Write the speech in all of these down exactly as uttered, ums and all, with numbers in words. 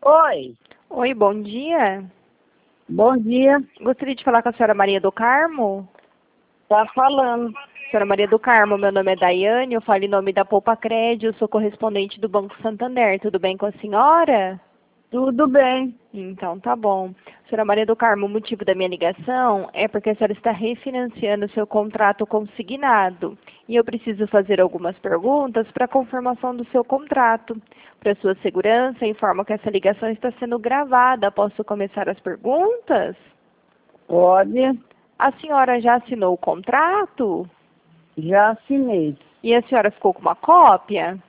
Oi, Oi, bom dia. bom dia. Gostaria de falar com a senhora Maria do Carmo. Tá falando. Senhora Maria do Carmo, meu nome é Daiane, eu falo em nome da Poupa Crédito, eu sou correspondente do Banco Santander. Tudo bem com a senhora? Tudo bem. Então, tá bom. Senhora Maria do Carmo, o motivo da minha ligação é porque a senhora está refinanciando o seu contrato consignado. E eu preciso fazer algumas perguntas para a confirmação do seu contrato. Para sua segurança, informo que essa ligação está sendo gravada. Posso começar as perguntas? Pode. A senhora já assinou o contrato? Já assinei. E a senhora ficou com uma cópia?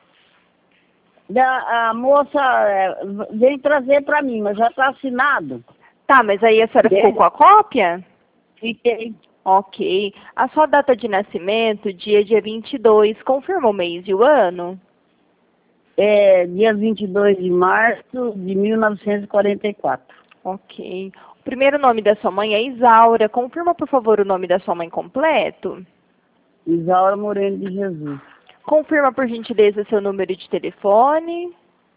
Da- A moça é, vem trazer para mim, mas já está assinado. Tá, mas aí a senhora Bem. ficou com a cópia? Fiquei. Ok. A sua data de nascimento, dia dia vinte e dois, confirma o mês e o ano? É, dia vinte e dois de março de mil novecentos e quarenta e quatro. Ok. O primeiro nome da sua mãe é Isaura. Confirma, por favor, o nome da sua mãe completo. Isaura Moreno de Jesus. Confirma, por gentileza, seu número de telefone.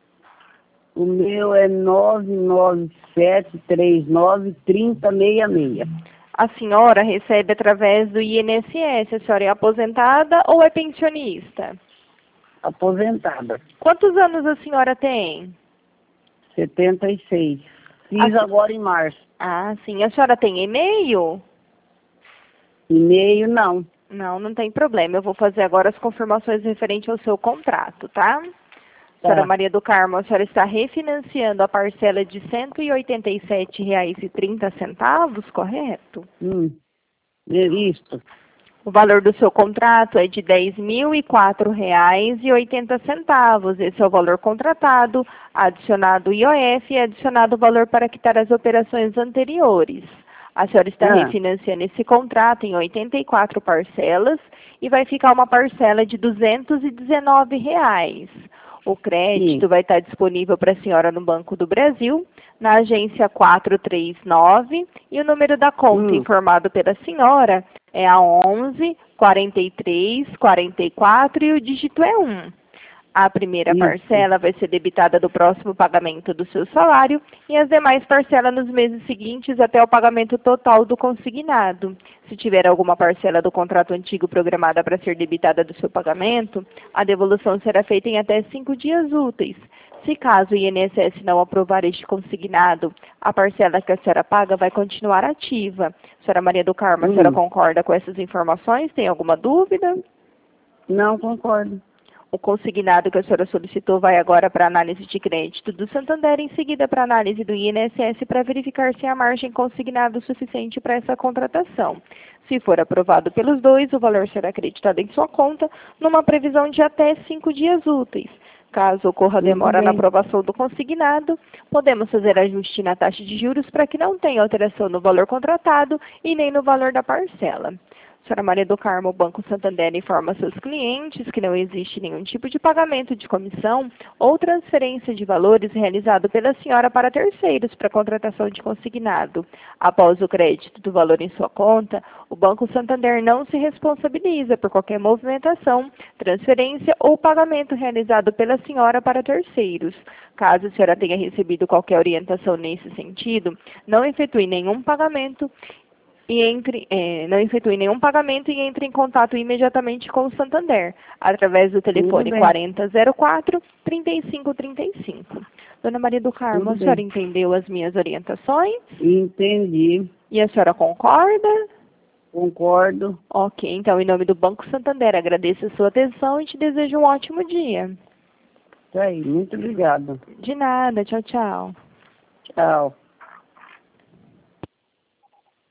O meu é nove nove sete três nove, três zero seis seis. A senhora recebe através do I N S S. A senhora é aposentada ou é pensionista? Aposentada. Quantos anos a senhora tem? setenta e seis. Fiz Assim- agora em março. Ah, sim. A senhora tem e-mail? E-mail não. Não, não tem problema. Eu vou fazer agora as confirmações referentes ao seu contrato, tá? Senhora Tá. Maria do Carmo, a senhora está refinanciando a parcela de cento e oitenta e sete reais e trinta centavos, correto? Hum. É isto. O valor do seu contrato é de dez mil e quatro reais e oitenta centavos. Esse é o valor contratado, adicionado o I O F e adicionado o valor para quitar as operações anteriores. A senhora está Ah. refinanciando esse contrato em oitenta e quatro parcelas e vai ficar uma parcela de duzentos e dezenove reais. O crédito Sim. vai estar disponível para a senhora no Banco do Brasil, na agência quatrocentos e trinta e nove, e o número da conta Hum. informado pela senhora é a onze, quarenta e três, quarenta e quatro e o dígito é um. A primeira Isso. parcela vai ser debitada do próximo pagamento do seu salário e as demais parcelas nos meses seguintes até o pagamento total do consignado. Se tiver alguma parcela do contrato antigo programada para ser debitada do seu pagamento, a devolução será feita em até cinco dias úteis. Se caso o I N S S não aprovar este consignado, a parcela que a senhora paga vai continuar ativa. Senhora Maria do Carmo, a senhora Hum. concorda com essas informações? Tem alguma dúvida? Não concordo. O consignado que a senhora solicitou vai agora para análise de crédito do Santander, em seguida para análise do I N S S para verificar se há margem consignada o suficiente para essa contratação. Se for aprovado pelos dois, o valor será acreditado em sua conta numa previsão de até cinco dias úteis. Caso ocorra Tudo demora na bem. aprovação do consignado, podemos fazer ajuste na taxa de juros para que não tenha alteração no valor contratado e nem no valor da parcela. Senhora Maria do Carmo, o Banco Santander informa seus clientes que não existe nenhum tipo de pagamento de comissão ou transferência de valores realizado pela senhora para terceiros para contratação de consignado. Após o crédito do valor em sua conta, o Banco Santander não se responsabiliza por qualquer movimentação, transferência ou pagamento realizado pela senhora para terceiros. Caso a senhora tenha recebido qualquer orientação nesse sentido, não efetue nenhum pagamento e entre, eh, não efetue nenhum pagamento e entre em contato imediatamente com o Santander, através do telefone bem. quarenta zero quatro, trinta e cinco trinta e cinco. Dona Maria do Carmo, Tudo a senhora bem. entendeu as minhas orientações? Entendi. E a senhora concorda? Concordo. Ok, então, em nome do Banco Santander, agradeço a sua atenção e te desejo um ótimo dia. Tá aí. Muito obrigado. De nada, tchau, tchau. Tchau.